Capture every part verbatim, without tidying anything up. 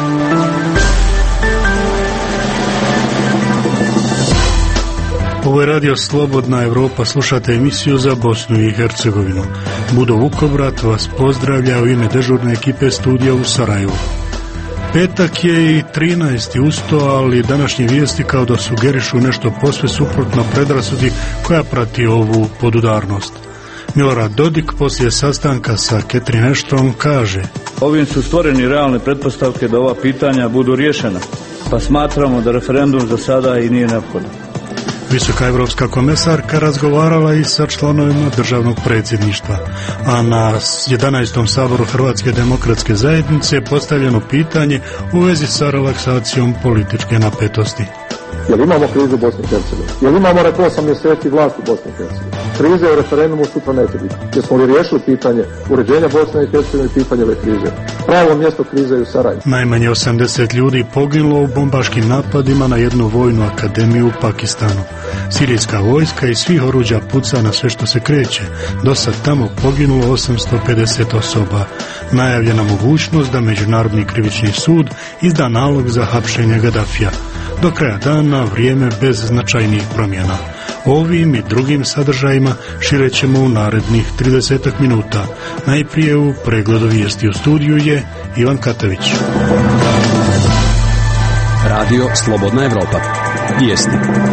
Ovo je radio Slobodna Evropa, slušate emisiju za Bosnu i Hercegovinu. Budo Vukovrat vas pozdravlja u ime dežurne ekipe studija u Sarajevu. Petak je i trinaesti usto, ali današnje vijesti kao da sugerišu nešto posve suprotno predrasudi koja prati ovu podudarnost. Milorad Dodik poslije sastanka sa Catherine Ashton kaže: ovim su stvoreni realne pretpostavke da ova pitanja budu riješena, pa smatramo da referendum za sada i nije neophodan. Visoka evropska komesarka razgovarala i sa članovima državnog predsjedništva, a na jedanaestom saboru Hrvatske demokratske zajednice je postavljeno pitanje u vezi sa relaksacijom političke napetosti. Jel imamo krizu u Bosni i Hercegovini? Jel imamo rekao osam mjeseci vlast u Bosni i Hercegovini? Krize u referendumu sutra neće biti. Jesmo li riješili pitanje uređenja Bosne i Hercegovine i pitanje ove krize? Pravo mjesto krize je u Sarajevu. Najmanje osamdeset ljudi poginulo u bombaškim napadima na jednu vojnu akademiju u Pakistanu. Sirijska vojska i svih oruđa puca na sve što se kreće. Do sad tamo poginulo osamsto pedeset osoba. Najavljena mogućnost da Međunarodni krivični sud izda nalog za hapšenje Gadafija. Do kraja dana vrijeme bez značajnijih promjena. Ovim i drugim sadržajima šire ćemo u narednih trideset minuta. Najprije u pregledu vijesti u studiju je Ivan Katavić. Radio Slobodna Evropa. Vijesti.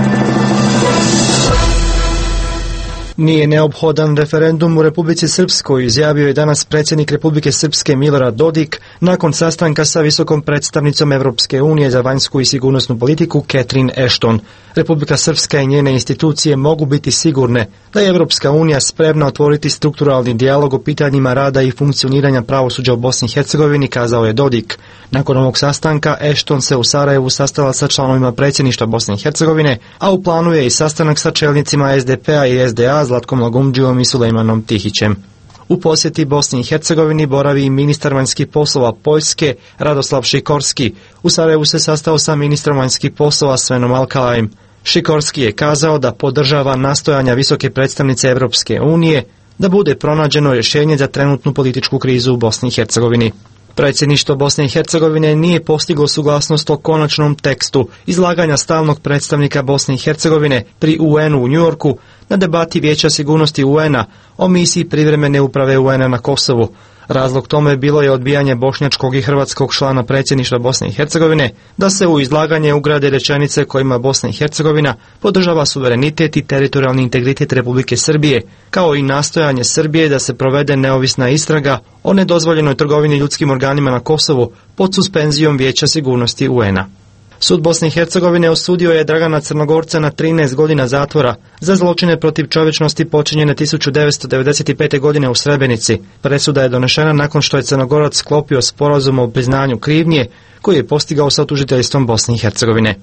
Nije neophodan referendum u Republici Srpskoj, izjavio je danas predsjednik Republike Srpske Milorad Dodik nakon sastanka sa visokom predstavnicom Evropske unije za vanjsku i sigurnosnu politiku Catherine Ashton. Republika Srpska i njene institucije mogu biti sigurne da je Evropska unija spremna otvoriti strukturalni dijalog o pitanjima rada i funkcioniranja pravosuđa u Bosni i Hercegovini, kazao je Dodik. Nakon ovog sastanka Ashton se u Sarajevu sastala sa članovima predsjedništva Bosne i Hercegovine, a u planu je i sastanak sa čelnicima S D P-a i S D A Zlatkom Lagumdžijom i Sulejmanom Tihićem. U posjeti Bosni i Hercegovini boravi i ministar vanjskih poslova Poljske Radoslav Šikorski. U Sarajevu se sastao sa ministrom vanjskih poslova Svenom Alkalajem. Šikorski je kazao da podržava nastojanja visoke predstavnice Evropske unije da bude pronađeno rješenje za trenutnu političku krizu u Bosni i Hercegovini. Predsjedništvo Bosne i Hercegovine nije postiglo suglasnost o konačnom tekstu izlaganja stalnog predstavnika Bosne i Hercegovine pri U N-u u Njujorku na debati Vijeća sigurnosti U N-a o misiji privremene uprave U N-a na Kosovu. Razlog tome bilo je odbijanje bošnjačkog i hrvatskog člana predsjedništva Bosne i Hercegovine da se u izlaganje ugrade rečenice kojima Bosna i Hercegovina podržava suverenitet i teritorijalni integritet Republike Srbije, kao i nastojanje Srbije da se provede neovisna istraga o nedozvoljenoj trgovini ljudskim organima na Kosovu pod suspenzijom Vijeća sigurnosti U N-a. Sud Bosne i Hercegovine osudio je Dragana Crnogorca na trinaest godina zatvora za zločine protiv čovječnosti počinjene tisuću devetsto devedeset pete. godine u Srebrenici. Presuda je donešena nakon što je Crnogorac sklopio sporazum o priznanju krivnje koji je postigao sa tužiteljstvom Bosne i Hercegovine.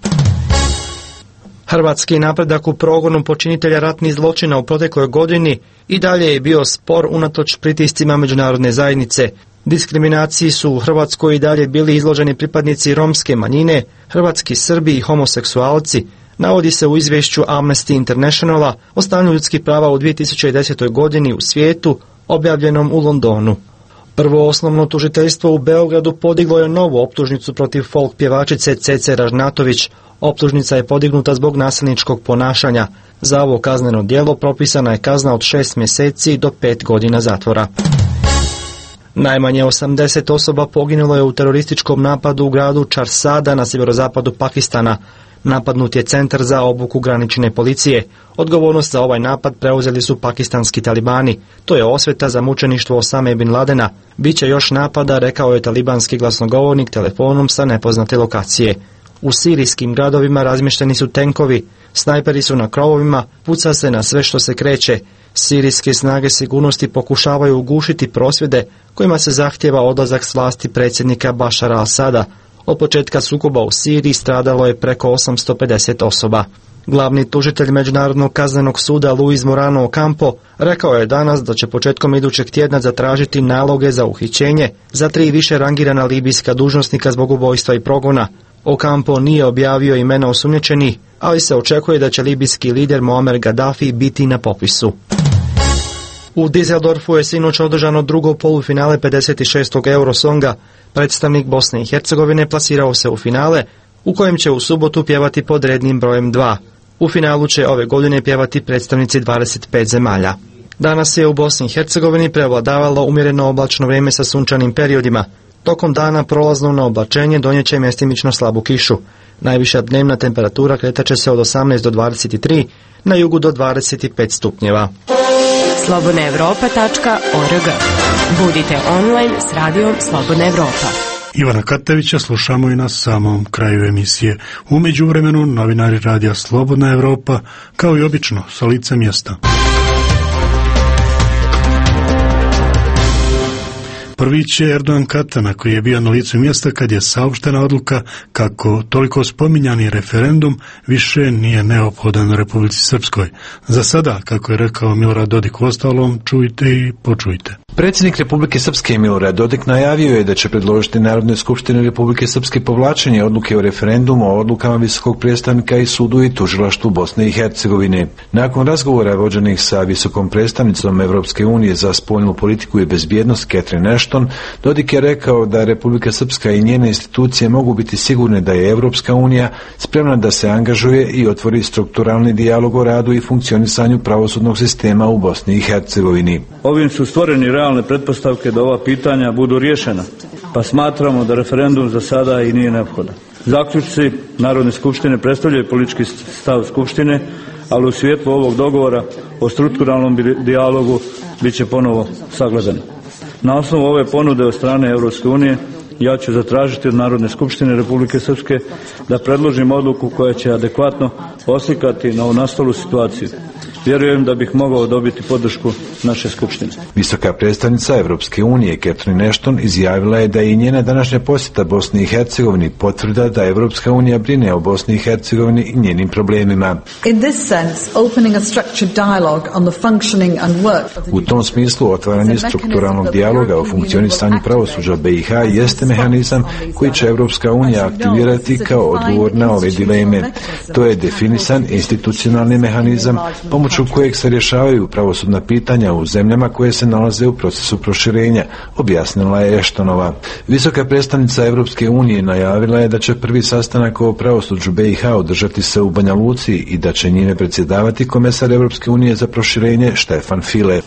Hrvatski napredak u progonu počinitelja ratnih zločina u protekloj godini i dalje je bio spor unatoč pritiscima međunarodne zajednice. Diskriminaciji su u Hrvatskoj i dalje bili izloženi pripadnici romske manjine, hrvatski Srbi i homoseksualci, navodi se u izvješću Amnesty Internationala o stanju ljudskih prava u dvije tisuće desetoj. godini u svijetu, objavljenom u Londonu. Prvo osnovno tužiteljstvo u Beogradu podiglo je novu optužnicu protiv folk pjevačice Cece Ražnatović. Optužnica je podignuta zbog nasilničkog ponašanja. Za ovo kazneno djelo propisana je kazna od šest mjeseci do pet godina zatvora. Najmanje osamdeset osoba poginulo je u terorističkom napadu u gradu Čarsada na sjeverozapadu Pakistana. Napadnut je centar za obuku granične policije. Odgovornost za ovaj napad preuzeli su pakistanski talibani. To je osveta za mučeništvo Osame bin Ladena. Biće još napada, rekao je talibanski glasnogovornik telefonom sa nepoznate lokacije. U sirijskim gradovima razmješteni su tenkovi, snajperi su na krovovima, puca se na sve što se kreće. Sirijske snage sigurnosti pokušavaju ugušiti prosvjede kojima se zahtjeva odlazak s vlasti predsjednika Bašara al-Asada. Od početka sukoba u Siriji stradalo je preko osamsto pedeset osoba. Glavni tužitelj Međunarodnog kaznenog suda Luis Morano Ocampo rekao je danas da će početkom idućeg tjedna zatražiti naloge za uhićenje za tri više rangirana libijska dužnosnika zbog ubojstva i progona. Ocampo nije objavio imena osumnjičenih, ali se očekuje da će libijski lider Muammar Gaddafi biti na popisu. U Düsseldorfu je sinoć održano drugo polufinale pedeset šestog Eurosonga. Predstavnik Bosne i Hercegovine plasirao se u finale, u kojem će u subotu pjevati pod rednim brojem dva. U finalu će ove godine pjevati predstavnici dvadeset pet zemalja. Danas je u Bosni i Hercegovini prevladavalo umjereno oblačno vrijeme sa sunčanim periodima. Tokom dana prolazno na oblačenje donijet će mjestimično slabu kišu. Najviša dnevna temperatura kretat će se od osamnaest do dvadeset tri, na jugu do dvadeset pet stupnjeva. slobodna europa tačka org. Budite online s radijom Slobodna Evropa. Ivana Katevića slušamo i na samom kraju emisije. U međuvremenu novinari radija Slobodna Evropa, kao i obično, sa lica mjesta. Prvi će Erdogan Katana, koji je bio na licu mjesta kad je saopštena odluka kako toliko spominjani referendum više nije neophodan Republici Srpskoj. Za sada, kako je rekao Milorad Dodik, uostalom čujte i počujte. Predsjednik Republike Srpske Milorad Dodik najavio je da će predložiti Narodnoj skupštini Republike Srpske povlačenje odluke o referendumu o odlukama visokog predstavnika i sudu i tužilaštvu Bosne i Hercegovine. Nakon razgovora vođenih sa visokom predstavnicom Evropske unije za spoljnu politiku i bezbjednost Catherine Ashton, Dodik je rekao da Republika Srpska i njene institucije mogu biti sigurne da je Evropska unija spremna da se angažuje i otvori strukturalni dijalog o radu i funkcionisanju pravosudnog sistema u Bosni i Hercegovini. Ovim su stvoreni realne pretpostavke da ova pitanja budu riješena, pa smatramo da referendum za sada i nije neophodan. Zaključci Narodne skupštine predstavljaju politički stav Skupštine, ali u svjetlu ovog dogovora o strukturalnom dijalogu bit će ponovo sagledani. Na osnovu ove ponude od strane Europske unije ja ću zatražiti od Narodne skupštine Republike Srpske da predložim odluku koja će adekvatno oslikati novonastalu situaciju. Vjerujem da bih mogao dobiti podršku naše skupštine. Visoka predstavnica Evropske unije Catherine Ashton izjavila je da je i njena današnja posjeta Bosni i Hercegovini potvrda da Evropska unija brine o Bosni i Hercegovini i njenim problemima. U tom smislu otvaranje strukturalnog dijaloga o funkcionisanju pravosuđa B i H jeste mehanizam koji će Evropska unija aktivirati kao odgovor na ove dileme. To je definisan institucionalni mehanizam pomoću kojeg se rješavaju pravosudna pitanja u zemljama koje se nalaze u procesu proširenja, objasnila je Ashtonova. Visoka predstavnica Evropske unije najavila je da će prvi sastanak o pravosuđu B i H održati se u Banja Luci i da će njime predsjedavati komesar Evropske unije za proširenje Stefan Füle.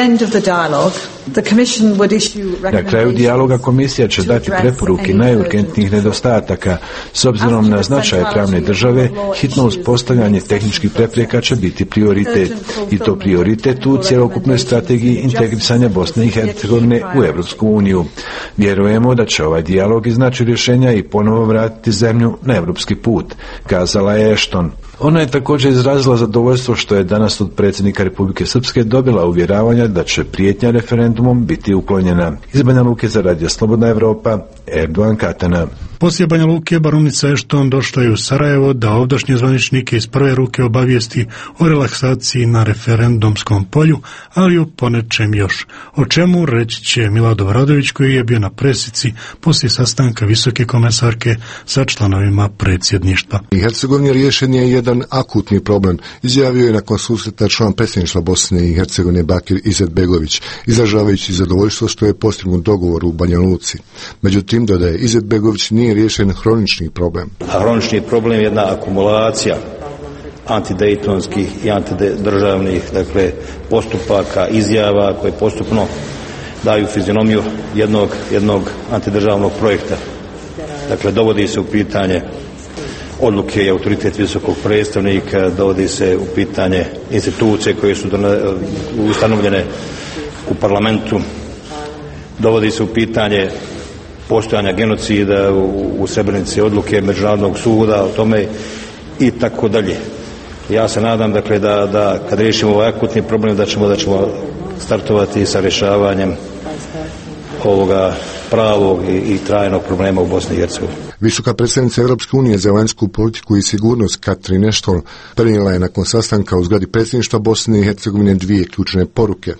Na kraju dijaloga komisija će dati preporuke najurgentnijih nedostataka. S obzirom na značaj pravne države, hitno uspostavljanje tehničkih prepreka će biti prioritet. I to prioritet u cjelokupnoj strategiji integrisanja Bosne i Hercegovine u Evropsku uniju. Vjerujemo da će ovaj dijalog iznaći rješenja i ponovo vratiti zemlju na evropski put, kazala je Ashton. Ona je također izrazila zadovoljstvo što je danas od predsjednika Republike Srpske dobila uvjeravanja da će prijetnja referendumom biti uklonjena. Iz Banja Luke za Radio Slobodna Evropa, Erdogan Katana. Poslije Banja Luke, baronica Ashton došla je u Sarajevo da ovdašnje zvaničnike iz prve ruke obavijesti o relaksaciji na referendumskom polju, ali o ponečem još. O čemu reći će Milado Vradović, koji je bio na presici poslije sastanka visoke komesarke sa članovima predsjedništva. I Hercegovini riješen je jedan akutni problem, izjavio je nakon susreta član predsjedništva Bosne i Hercegovine Bakir Izetbegović, izražavajući zadovoljstvo što je postignut dogovor u Banja Luci. Međutim, dodaje, Izetbegović nije riješen hronični problem. A hronični problem je jedna akumulacija antidejtonskih i antidržavnih, dakle, postupaka, izjava koje postupno daju fizionomiju jednog, jednog antidržavnog projekta. Dakle, dovodi se u pitanje odluke i autoritet visokog predstavnika, dovodi se u pitanje institucije koje su ustanovljene u parlamentu, dovodi se u pitanje postojanja genocida u, u Srebrenici, odluke Međunarodnog suda o tome i tako dalje. Ja se nadam, dakle, da, da kad riješimo ovaj akutni problem da ćemo, da ćemo startovati sa rješavanjem ovoga pravog i, i trajnog problema u Bosni i Hercegovini. Visoka predstavnica Europske unije za vanjsku politiku i sigurnost Catherine Ashton prenijela je nakon sastanka u zgradi predsjedništva Bosne i Hercegovine dvije ključne poruke.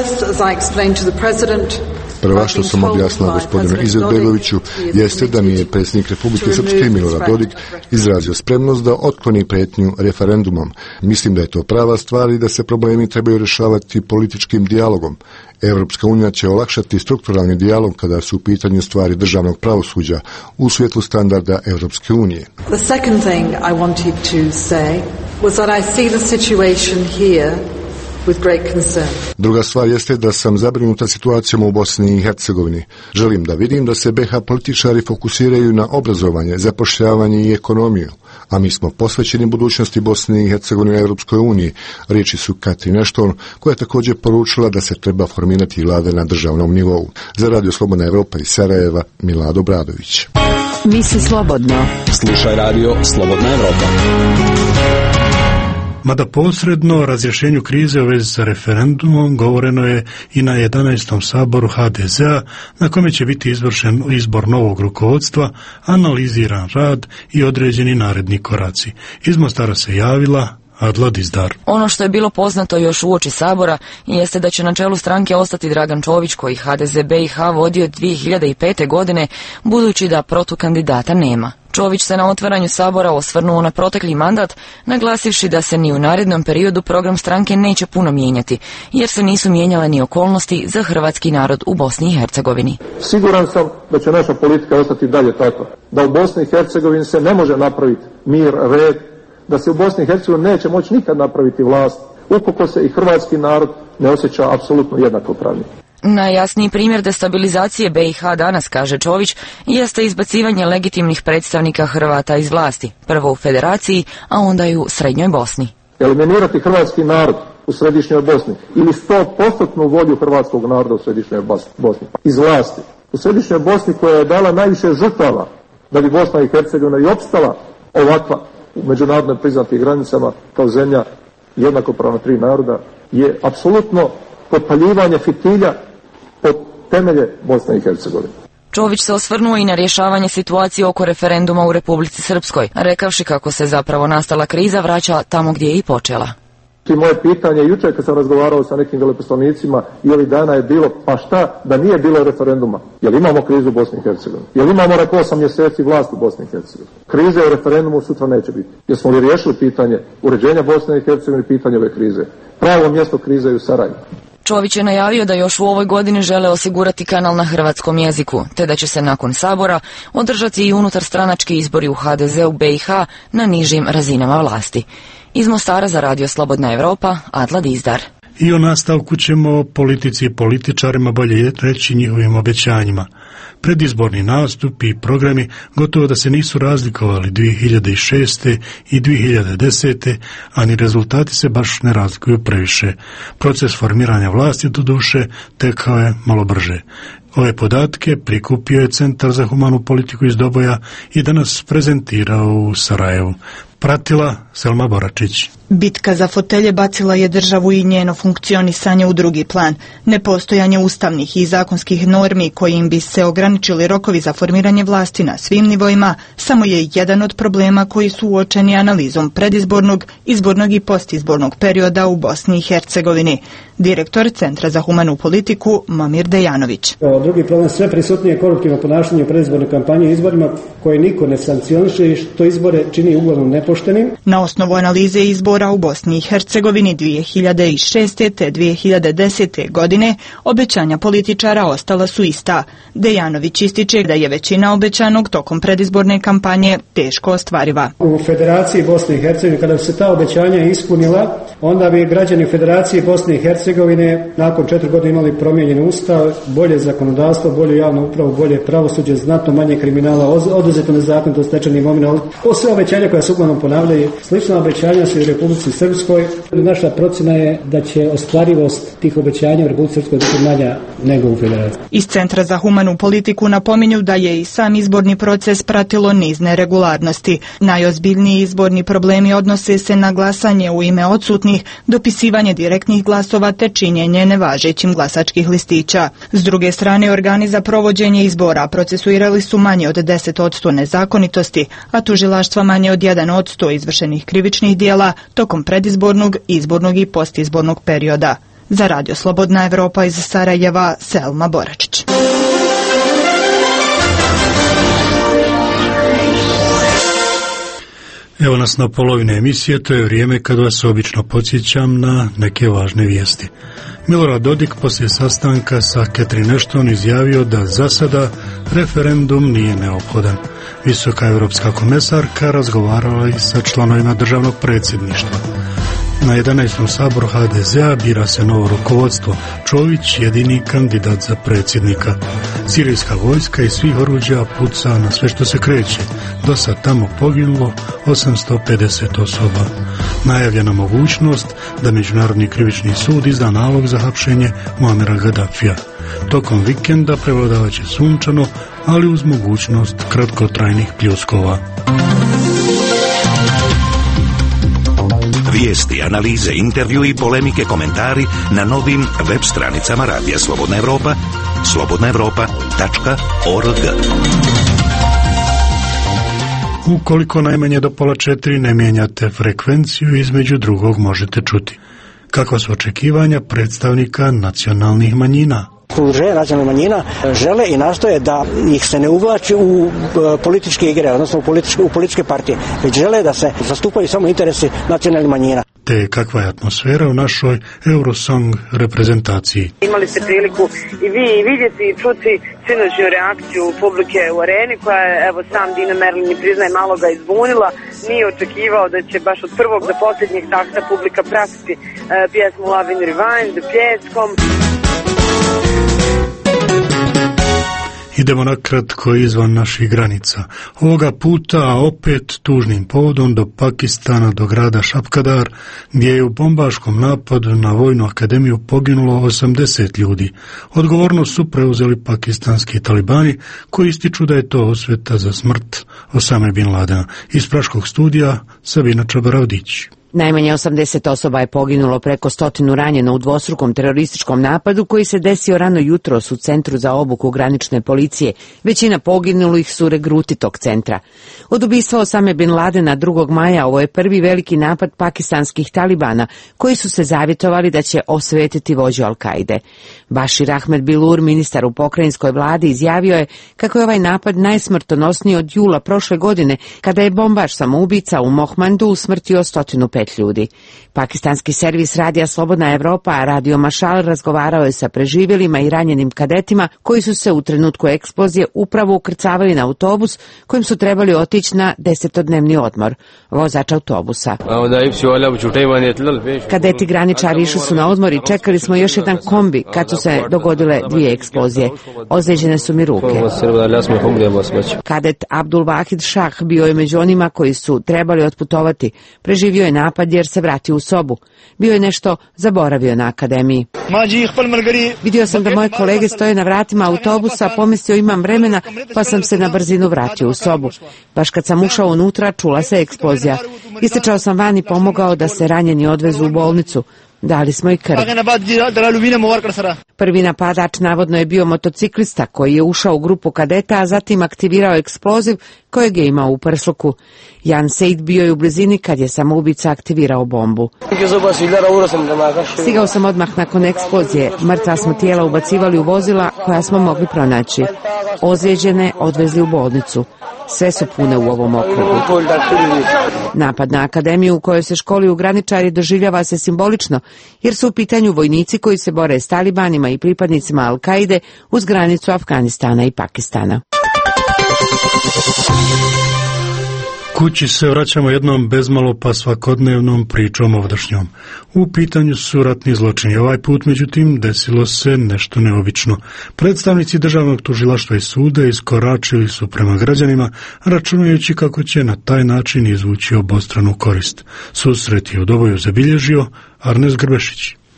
Prva, što sam objasnila gospodinu Izetbegoviću, jeste da mi je predsjednik Republike Srpske Milorad Dodik izrazio spremnost da otkloni prijetnju referendumom. Mislim da je to prava stvar i da se problemi trebaju rješavati političkim dijalogom. Europska unija će olakšati strukturalni dijalog kada su u pitanju stvari državnog pravosuđa u svjetlu standarda Europske unije. The second thing I wanted to say was that I see the situation here with great concern. Druga stvar jeste da sam zabrinuta situacijom u Bosni i Hercegovini. Želim da vidim da se B iH političari fokusiraju na obrazovanje, zapošljavanje i ekonomiju, a mi smo posvećeni budućnosti Bosne i Hercegovine u Europskoj uniji. Riječi su Catherine Ashton, koja je također poručila da se treba formirati vlada na državnom nivou. Za Radio Slobodna Evropa iz Sarajeva, Milad Obradović. Misli slobodno. Slušaj Radio Slobodna Evropa. Mada posredno o razrješenju krize u vezi sa referendumom govoreno je i na jedanaestom saboru H D Z-a, na kome će biti izvršen izbor novog rukovodstva, analiziran rad i određeni naredni koraci. Iz Mostara se javila Adla Dizdar. Ono što je bilo poznato još uoči sabora jeste da će na čelu stranke ostati Dragan Čović, koji H D Z B iH vodio dvije hiljade pete. godine, budući da protukandidata nema. Čović se na otvaranju sabora osvrnuo na protekli mandat, naglasivši da se ni u narednom periodu program stranke neće puno mijenjati, jer se nisu mijenjale ni okolnosti za hrvatski narod u Bosni i Hercegovini. Siguran sam da će naša politika ostati dalje tako, da u Bosni i Hercegovini se ne može napraviti mir, red, da se u Bosni i Hercegovini neće moći nikad napraviti vlast, ukoliko se i hrvatski narod ne osjeća apsolutno jednakopravni. Najjasniji primjer destabilizacije B iH danas, kaže Čović, jeste izbacivanje legitimnih predstavnika Hrvata iz vlasti, prvo u Federaciji, a onda i u Srednjoj Bosni. Eliminirati hrvatski narod u Središnjoj Bosni ili sto posto volju hrvatskog naroda u Središnjoj Bosni iz vlasti. U Središnjoj Bosni, koja je dala najviše žrtava da bi Bosna i Hercegovina i opstala ovakva u međunarodno priznatih granicama kao zemlja jednakopravna tri naroda, je apsolutno potpaljivanje fitilja pod temelje Bosne i Hercegovine. Čović se osvrnuo i na rješavanje situacije oko referenduma u Republici Srpskoj, rekavši kako se zapravo nastala kriza vraća tamo gdje je i počela. I moje pitanje jučer kad sam razgovarao sa nekim veleposlanicima i ovih dana je bilo, pa šta da nije bilo referenduma? Jel imamo krizu u Bosni i Hercegovini? Jel imamo rekao osam mjeseci vlast u Bosni i Hercegovini? Krize u referendumu sutra neće biti. Jesmo li riješili pitanje uređenja Bosne i Hercegovine i pitanje ove krize? Pravo mjesto krize je u Sarajevu. Čović je najavio da još u ovoj godini žele osigurati kanal na hrvatskom jeziku, te da će se nakon sabora održati i unutar stranački izbori u H D Z-u B iH na nižim razinama vlasti. Iz Mostara za Radio Slobodna Evropa, Adla Dizdar. I o nastavku ćemo o politici i političarima, bolje reći njihovim obećanjima. Predizborni nastupi i programi gotovo da se nisu razlikovali dvije hiljade šeste. i dvije hiljade desete. a ni rezultati se baš ne razlikuju previše. Proces formiranja vlasti doduše tekao je malo brže. Ove podatke prikupio je Centar za humanu politiku iz Doboja i danas prezentirao u Sarajevu. Pratila Selma Boračić. Bitka za fotelje bacila je državu i njeno funkcionisanje u drugi plan. Nepostojanje ustavnih i zakonskih normi kojim bi se ograničili rokovi za formiranje vlasti na svim nivoima samo je jedan od problema koji su uočeni analizom predizbornog, izbornog i postizbornog perioda u Bosni i Hercegovini. Direktor Centra za humanu politiku Momir Dejanović. Drugi problem, sve prisutnije koruptivno ponašanje u predizbornoj kampanji i izborima koje niko ne sankcioniše i što izbore čini uglavnom nepoštenim. Na osnovu analize izbora u Bosni i Hercegovini dvije hiljade šeste. te dvije hiljade desete. godine obećanja političara ostala su ista. Dejanović ističe da je većina obećanog tokom predizborne kampanje teško ostvariva. U Federaciji Bosne i Hercegovine, kada bi se ta obećanja ispunila, onda bi građani Federaciji Bosne i Hercegovine nakon četiri godine imali promijenjen ustav, bolje zakonodavstvo, bolju javnu upravu, bolje pravosuđe, znatno manje kriminala, oduzeto nezakonito stečene imovine. O sve obećanja koja se uglavnom ponavljaju, slična obećanja su i u Republici Srpskoj. Naša procjena je da će ostvarivost tih obećanja u Republici Srpskoj biti manja nego u Federaciji. Iz Centra za humanu politiku napominju da je i sam izborni proces pratilo niz neregularnosti. Najozbiljniji izborni problemi odnose se na glasanje u ime odsutnih, dopisivanje direktnih glasova te činjenje nevažećim glasačkih listića. S druge strane, organi za provođenje izbora procesuirali su manje od deset posto nezakonitosti, a tužilaštva manje od jedan posto izvršenih krivičnih dijela tokom predizbornog, izbornog i postizbornog perioda. Za Radio Slobodna Evropa iz Sarajeva, Selma Boračić. Evo nas na polovini emisije, to je vrijeme kad vas obično podsjećam na neke važne vijesti. Milorad Dodik poslije sastanka sa Catherine Ashton izjavio da za sada referendum nije neophodan. Visoka europska komesarka razgovarala i sa članovima državnog predsjedništva. Na jedanaestom saboru ha de ze a bira se novo rukovodstvo, Čović jedini kandidat za predsjednika. Sirijska vojska i svih oruđa puca na sve što se kreće. Do sad tamo poginulo osamsto pedeset osoba. Najavljena mogućnost da Međunarodni krivični sud izda nalog za hapšenje Muamera Gaddafija. Tokom vikenda prevladavat će sunčano, ali uz mogućnost kratkotrajnih pljuskova. Vijesti, analize, intervju i polemike, komentari na novim web stranicama Radija Slobodna Evropa, slobodna evropa tačka org. Ukoliko najmanje do pola četiri ne mijenjate frekvenciju, između drugog možete čuti. Kakva su očekivanja predstavnika nacionalnih manjina? Udruženja nacionalnih manjina žele i nastoje da ih se ne uvlači u političke igre, odnosno u političke, u političke partije, već žele da se zastupaju samo interesi nacionalnih manjina. Te kakva je atmosfera u našoj Eurosong reprezentaciji? Imali ste priliku i vi i vidjeti i čuti sinoćnu reakciju publike u areni, koja je, evo, sam Dino Merlin i priznaje, malo ga izbunila. Nije očekivao da će baš od prvog do posljednjeg takta publika pratiti e, pjesmu Love in Rewind, pjeskom. Idemo nakratko izvan naših granica. Ovoga puta opet tužnim povodom do Pakistana, do grada Šapkadar, gdje je u bombaškom napadu na Vojnu akademiju poginulo osamdeset ljudi. Odgovornost su preuzeli pakistanski talibani, koji ističu da je to osveta za smrt Osame bin Ladena. Iz Praškog studija Sabina Čabaravdić. Najmanje osamdeset osoba je poginulo, preko stotinu ranjeno u dvostrukom terorističkom napadu koji se desio rano jutros u Centru za obuku granične policije. Većina poginulih su regruti tog centra. Od ubistva Osame bin Ladena drugog maja ovo je prvi veliki napad pakistanskih talibana, koji su se zavjetovali da će osvetiti vođu Al-Kaide. Bashir Ahmed Bilur, ministar u pokrajinskoj vladi, izjavio je kako je ovaj napad najsmrtonosniji od jula prošle godine, kada je bombaš samoubica u Mohmandu usmrtio stotinu pet ljudi. Pakistanski servis Radija Slobodna Evropa, a Radio Mašal, razgovarao je sa preživjelima i ranjenim kadetima koji su se u trenutku eksplozije upravo ukrcavali na autobus kojim su trebali otići na desetodnevni odmor. Vozač autobusa: kadeti graničari išli su na odmor i čekali smo još jedan kombi kad su se dogodile dvije eksplozije. Ozlijeđene su mi ruke. Kadet Abdul Wahid Shah bio je među onima koji su trebali otputovati. Preživio je napad jer se vratio u sobu. Bio je nešto zaboravio na akademiji. Vidio sam da moje kolege stoje na vratima autobusa, pomislio imam vremena, pa sam se na brzinu vratio u sobu. Baš kad sam ušao unutra, čula se eksplozija. Istrčao sam van i pomogao da se ranjeni odvezu u bolnicu. Dali smo i krv. Prvi napadač navodno je bio motociklista koji je ušao u grupu kadeta, a zatim aktivirao eksploziv kojeg je imao u prsluku. Jan Seid bio je u blizini kad je samoubica aktivirao bombu. Stigao sam odmah nakon eksplozije. Mrtva smo tijela ubacivali u vozila koja smo mogli pronaći. Ozlijeđene odvezli u bolnicu. Sve su pune u ovom okrugu. Napad na akademiju u kojoj se školuju graničari doživljava se simbolično, jer su u pitanju vojnici koji se bore s talibanima i pripadnicima Al-Kaide uz granicu Afganistana i Pakistana. Kući se vraćamo jednom bezmalo pa svakodnevnom pričom ovdašnjom. U pitanju su ratni zločini. Ovaj put, međutim, desilo se nešto neobično. Predstavnici državnog tužilaštva i suda iskoračili su prema građanima, računajući kako će na taj način izvući obostranu korist. Susret je u Doboju zabilježio Arnes Grbešić.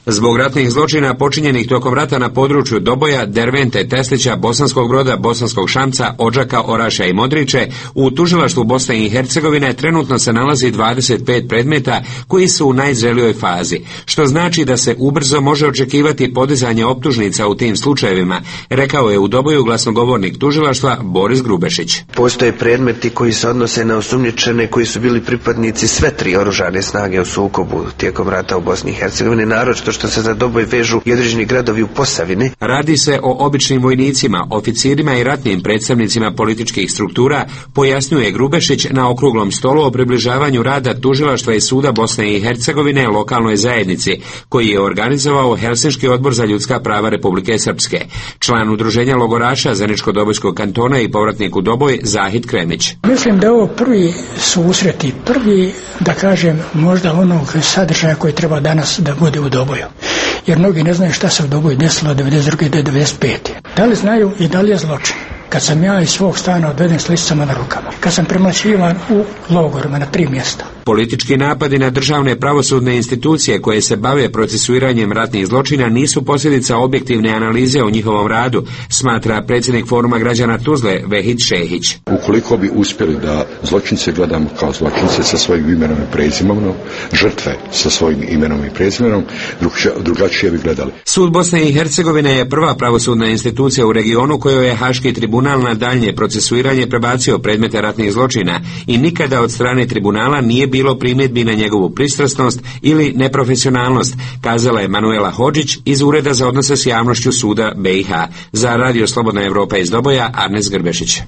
Zbog ratnih zločina počinjenih tokom rata na području Doboja, Dervente, Teslića, Bosanskog Broda, Bosanskog Šamca, Odžaka, Orašja i Modriče, u tužilaštvu Bosne i Hercegovine trenutno se nalazi dvadeset pet predmeta koji su u najzrelijoj fazi, što znači da se ubrzo može očekivati podizanje optužnica u tim slučajevima, rekao je u Doboju glasnogovornik tužilaštva Boris Grubešić. Postoje predmeti koji se odnose na osumnjičene koji su bili pripadnici sve tri oružane snage u sukobu tijekom rata u Bosni i Hercegovini, naročito što se za Doboj vežu i određeni gradovi u Posavini. Radi se o običnim vojnicima, oficirima i ratnim predstavnicima političkih struktura, pojasnjuje Grubešić na okruglom stolu o približavanju rada tužilaštva i suda Bosne i Hercegovine lokalnoj zajednici, koji je organizovao Helsinški odbor za ljudska prava Republike Srpske. Član udruženja logoraša Zeničko-Dobojskog kantona i povratnik u Doboj Zahid Kremić. Mislim da je ovo prvi susret i prvi, da kažem, možda onog sadržaja koji treba danas da bude u Doboju. Jer mnogi ne znaju šta se u Doboju desilo od devedeset druge do devedeset pete. Da li znaju i da li je zločin? Kad sam ja iz svog stana odveden s lisicama na rukama. Kad sam premlaćivan u logorima na tri mjesta. Politički napadi na državne pravosudne institucije koje se bave procesuiranjem ratnih zločina nisu posljedica objektivne analize o njihovom radu, smatra predsjednik Foruma građana Tuzle Vehid Šehić. Ukoliko bi uspjeli da zločince gledamo kao zločince sa svojim imenom i prezimenom, žrtve sa svojim imenom i prezimenom, drugačije bi gledali. Sud Bosne i Hercegovine je prva pravosudna institucija u regionu kojoj je Haški tribunal na daljnje procesuiranje prebacio predmete ratnih zločina i nikada od strane tribunala nije bilo primjedbi na njegovu pristrasnost ili neprofesionalnost, kazala je Manuela Hodžić iz Ureda za odnose s javnošću suda B i H. Za Radio Slobodna Evropa iz Doboja, Arnes Grbešić.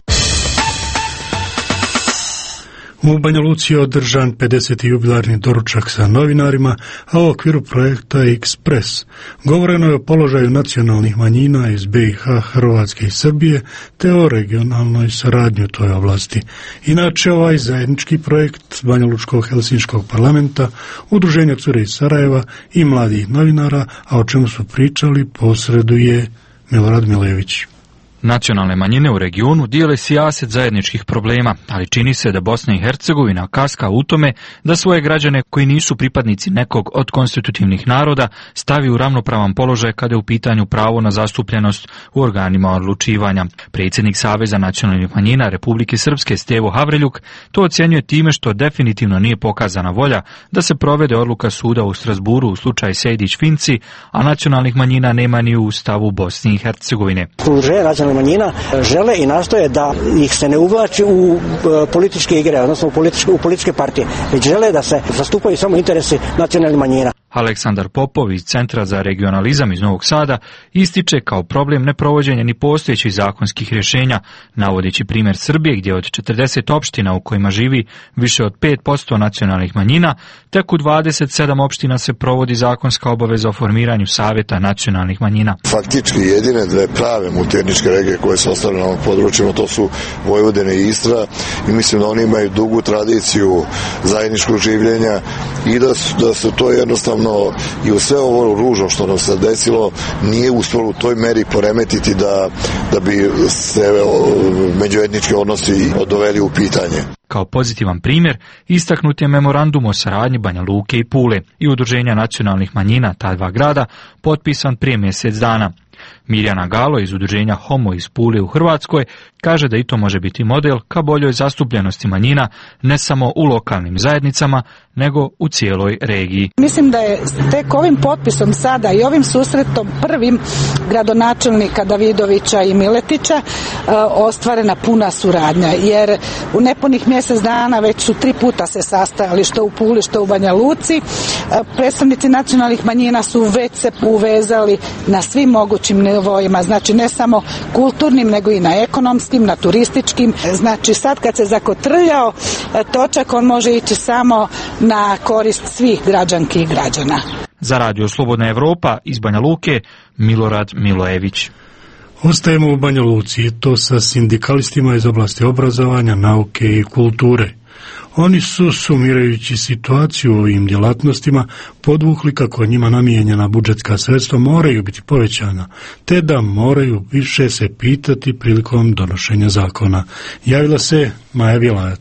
U Banja Luci je održan pedeseti jubilarni doručak sa novinarima, a u okviru projekta Ekspres govoreno je o položaju nacionalnih manjina iz B i H, Hrvatske i Srbije, te o regionalnoj saradnji u toj oblasti. Inače, ovaj zajednički projekt Banja Lučkog Helsinškog parlamenta, Udruženja Cure iz Sarajeva i mladih novinara, a o čemu su pričali, posreduje Milorad Milević. Nacionalne manjine u regionu dijele sijaset zajedničkih problema, ali čini se da Bosna i Hercegovina kaska u tome da svoje građane koji nisu pripadnici nekog od konstitutivnih naroda stavi u ravnopravan položaj kada je u pitanju pravo na zastupljenost u organima odlučivanja. Predsjednik Saveza nacionalnih manjina Republike Srpske Stevo Havriljuk to ocjenjuje time što definitivno nije pokazana volja da se provede odluka suda u Strasburu u slučaju Sejdić-Finci, a nacionalnih manjina nema ni u Ustavu Bosne i Hercegovine. Manjina žele i nastoje da ih se ne uvlači u političke igre, odnosno u političke, u političke partije, već žele da se zastupaju samo interesi nacionalnih manjina. Aleksandar Popov iz Centra za regionalizam iz Novog Sada ističe kao problem neprovođenja ni postojećih zakonskih rješenja, navodeći primjer Srbije gdje od četrdeset opština u kojima živi više od pet posto nacionalnih manjina, tek u dvadeset sedam opština se provodi zakonska obaveza o formiranju savjeta nacionalnih manjina. Faktički jedine dve prave multietničke regije koje su ostale na ovom području, to su Vojvodina i Istra, i mislim da oni imaju dugu tradiciju zajedničkog življenja i da su, da su to jednostavno i u sve ovo ružno što nam se desilo nije uspjelo u toj meri poremetiti da, da bi se međuetnički odnosi doveli u pitanje. Kao pozitivan primjer istaknut je memorandum o saradnji Banja Luke i Pule i udruženja nacionalnih manjina ta dva grada potpisan prije mjesec dana. Mirjana Galo iz udruženja Homo iz Pule u Hrvatskoj kaže da i to može biti model ka boljoj zastupljenosti manjina ne samo u lokalnim zajednicama, nego u cijeloj regiji. Mislim da je tek ovim potpisom sada i ovim susretom prvim gradonačelnika Davidovića i Miletića e, ostvarena puna suradnja, jer u nepunih mjesec dana već su tri puta se sastajali što u Puli, što u Banja Luci. E, predstavnici nacionalnih manjina su već se uvezali na svim mogućim nivoima, znači ne samo kulturnim, nego i na ekonomskim, na turističkim. Znači sad kad se zakotrljao točak, on može ići samo na korist svih građanki i građana. Za Radio Slobodna Evropa iz Banja Luke, Milorad Milojević. Ostajemo u Banja Luci i to sa sindikalistima iz oblasti obrazovanja, nauke i kulture. Oni su, sumirajući situaciju u ovim djelatnostima, podvukli kako njima namijenjena budžetska sredstva moraju biti povećana, te da moraju više se pitati prilikom donošenja zakona. Javila se Maja Bjelajac.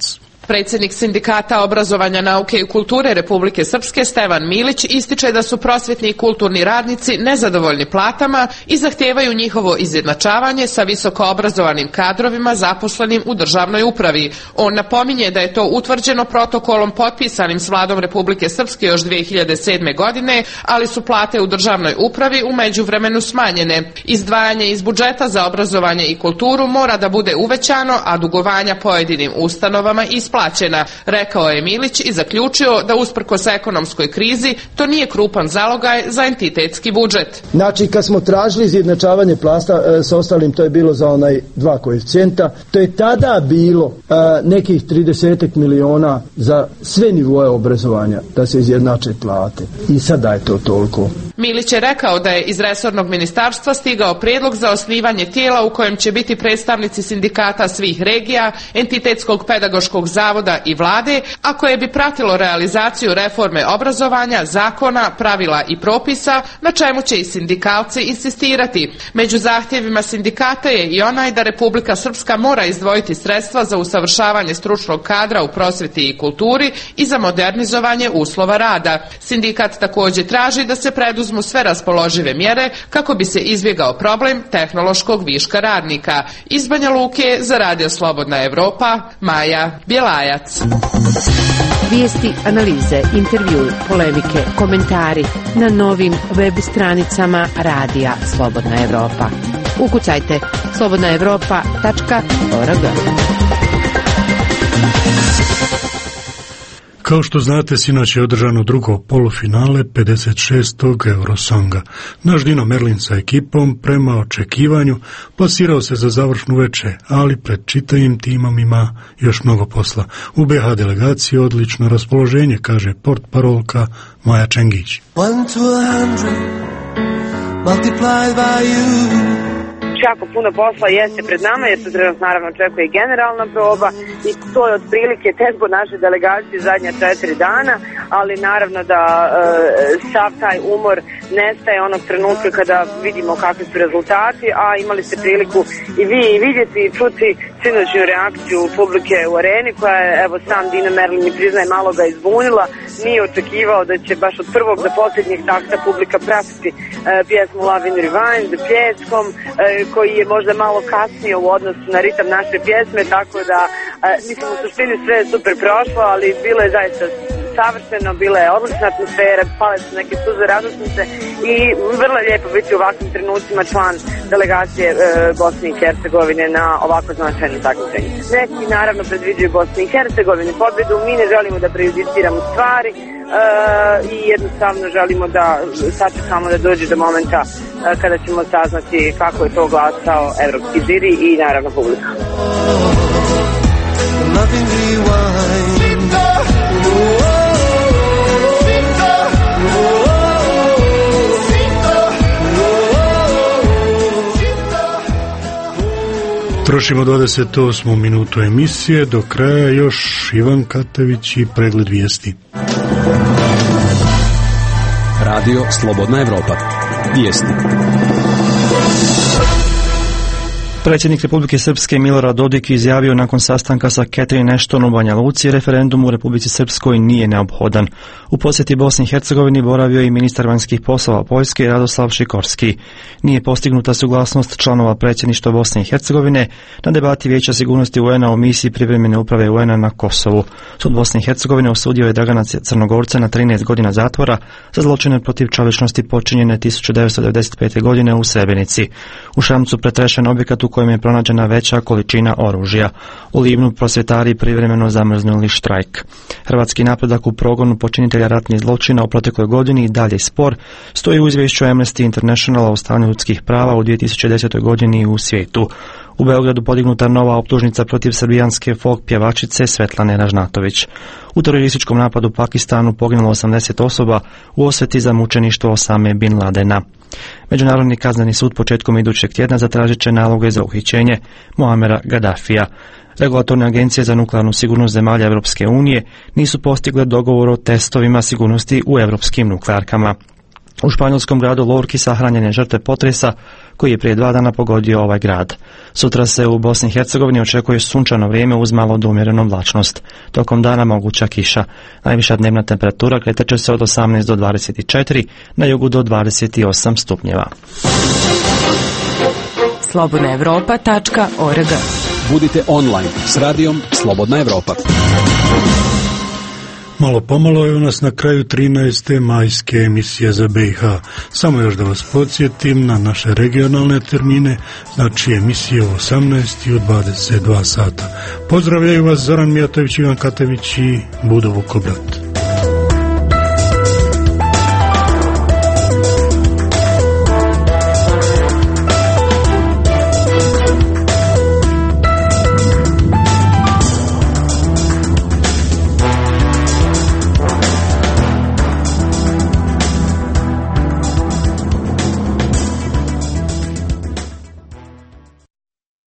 Predsjednik Sindikata obrazovanja, nauke i kulture Republike Srpske Stevan Milić ističe da su prosvjetni i kulturni radnici nezadovoljni platama i zahtijevaju njihovo izjednačavanje sa visoko obrazovanim kadrovima zaposlenim u državnoj upravi. On napominje da je to utvrđeno protokolom potpisanim s vladom Republike Srpske još dvije hiljade sedme. godine, ali su plate u državnoj upravi u međuvremenu smanjene. Izdvajanje iz budžeta za obrazovanje i kulturu mora da bude uvećano, a dugovanja pojedinim ustanovama isplaćena, rekao je Milić i zaključio da usprkos ekonomskoj krizi to nije krupan zalogaj za entitetski budžet. Znači, kad smo tražili izjednačavanje plasta e, s ostalim, to je bilo za onaj dva koeficijenta, to je tada bilo e, nekih trideset miliona za sve nivoe obrazovanja da se izjednače plate. I sada je to toliko. Milić je rekao da je iz resornog ministarstva stigao prijedlog za osnivanje tijela u kojem će biti predstavnici sindikata svih regija, entitetskog pedagoškog zavoda i vlade, a koje bi pratilo realizaciju reforme obrazovanja, zakona, pravila i propisa, na čemu će i sindikalci insistirati. Među zahtjevima sindikata je i onaj da Republika Srpska mora izdvojiti sredstva za usavršavanje stručnog kadra u prosvjeti i kulturi i za modernizovanje uslova rada. Sindikat također traži da se preduzmu sve raspoložive mjere kako bi se izbjegao problem tehnološkog viška radnika. Iz Banja Luke za Radio Slobodna Evropa, Maja Bjelajac. Vijesti, analize, intervju, polemike, komentari na novim web stranicama Radija Slobodna Evropa. Ukucajte slobodna evropa tačka org. Kao što znate, sinoć je održano drugo polufinale pedeset šestog Eurosonga. Naš Dino Merlin sa ekipom prema očekivanju plasirao se za završnu veče, ali pred čitavim timom ima još mnogo posla. U B H delegaciji odlično raspoloženje, kaže portparolka Maja Čengić. One to a hundred, multiplied by you. Jako puno posla jeste pred nama, jer se trenutno naravno očekuje i generalna proba i to je otprilike tempo naše delegacije zadnja četiri dana, ali naravno da e, sav taj umor nestaje onog trenutka kada vidimo kakvi su rezultati, a imali ste priliku i vi i vidjeti i čuti sinoćnu reakciju publike u areni, koja je, evo, sam Dino Merlin mi priznaje, malo ga izbunila. Nije očekivao da će baš od prvog do posljednjeg takta publika pratiti e, pjesmu Love in Rewind pljeskom, e, koji je možda malo kasnije u odnosu na ritam naše pjesme, tako da e, mislim u suštini sve je super prošlo, ali bilo je zaista savršeno, bila je odlična atmosfera, pale su neke suze radosnice i vrlo je lijepo biti u ovakvim trenucima član delegacije e, Bosne i Hercegovine na ovako značajno takmičenje. Neki naravno predviđaju Bosni i Hercegovini pobjedu, mi ne želimo da prejudiciramo stvari e, i jednostavno želimo da sačekamo da dođe do momenta e, kada ćemo saznati kako je to glasao evropski žiri i naravno publika. Trošimo dvadeset osmu minutu emisije, do kraja još Ivan Katević i pregled vijesti. Radio Slobodna Evropa. Vijesti. Predsjednik Republike Srpske Milorad Dodik izjavio nakon sastanka sa Catherine Ashton u Banja Luci, referendum u Republici Srpskoj nije neophodan. U posjeti Bosni i Hercegovini boravio i ministar vanjskih poslova Poljske Radoslav Šikorski. Nije postignuta suglasnost članova predsjedništva Bosne i Hercegovine na debati Vijeća sigurnosti U N A o misiji privremene uprave U N A na Kosovu. Sud Bosne i Hercegovine osudio je Dragana Crnogorca na trinaest godina zatvora za zločine protiv čovječnosti počinjene tisuću devetsto devedeset pete. godine u Srebrenici. U Šamcu pretrešen objekat u kojem je pronađena veća količina oružja. U Livnu prosvjetari privremeno zamrznuli štrajk. Hrvatski napredak u progonu počinitelja ratnih zločina u protekloj godini i dalje spor, stoji u izvješću Amnesty Internationala o stanju ljudskih prava u dvije tisuće desetoj. godini u svijetu. U Beogradu podignuta nova optužnica protiv srbijanske folk pjevačice Svetlane Ražnatović. U terorističkom napadu u Pakistanu poginulo osamdeset osoba u osveti za mučeništvo Osame Bin Ladena. Međunarodni kazneni sud početkom idućeg tjedna zatražit će naloge za uhićenje Muamera Gaddafija. Regulatorne agencije za nuklearnu sigurnost zemalja Europske unije nisu postigle dogovor o testovima sigurnosti u europskim nuklearkama. U španjolskom gradu Lorki sahranjene žrtve potresa koji je prije dva dana pogodio ovaj grad. Sutra se u Bosni i Hercegovini očekuje sunčano vrijeme uz malo do umjerenu oblačnost. Tokom dana moguća kiša. Najviša dnevna temperatura kretat će se od osamnaest do dvadeset četiri, na jugu do dvadeset osam stupnjeva. slobodna europa tačka org. Budite online s radijom Slobodna Evropa. Malo pomalo je u nas na kraju trinaeste majske emisije za B i H. Samo još da vas podsjetim na naše regionalne termine, znači emisije u osamnaest i u dvadeset dva sata. Pozdravljaju vas Zoran Mijatović, Ivan Katević i Budo Vukobrat.